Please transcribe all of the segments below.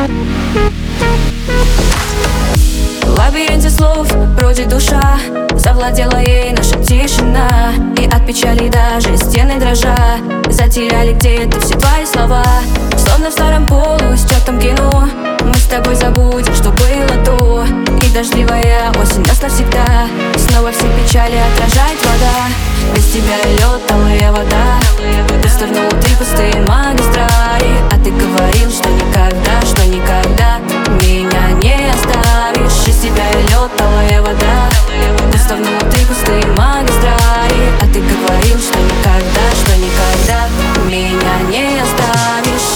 В лабиринте слов бродит душа, завладела ей наша тишина. И от печали даже стены дрожа затеряли где-то все твои слова. Словно в старом полустертом кино мы с тобой забудем, что было до. И дождливая осень нас навсегда снова все печали отражает вода. Без тебя лед, талая вода, просто внутри пустые магистрали. А ты говорил, что никогда меня не оставишь. Без тебя лед, талая вода, просто внутри пустые магистрали. А ты говорил, что никогда меня не оставишь.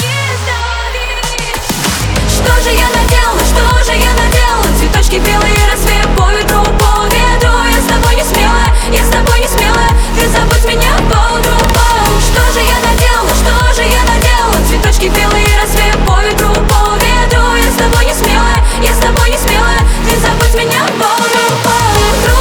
Что же я наделала, что же я наделала? Цветочки белые, разве по ветру, по ветру. Я с тобой не смела, я с тобой не смела. Ты забудь меня поутру. Что же я наделала, что же я наделала? Цветочки белые, разве по ветру, по ветру. Я с тобой не смела, я с тобой не смела. Ты забудь меня поутру, поутру.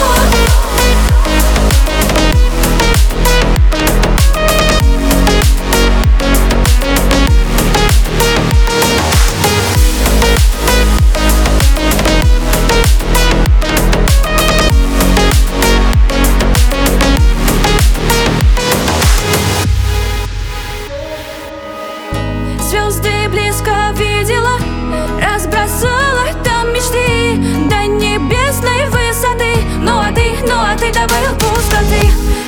Звезды близко видела, разбросала там мечты до небесной высоты. Ну а ты добавил пустоты.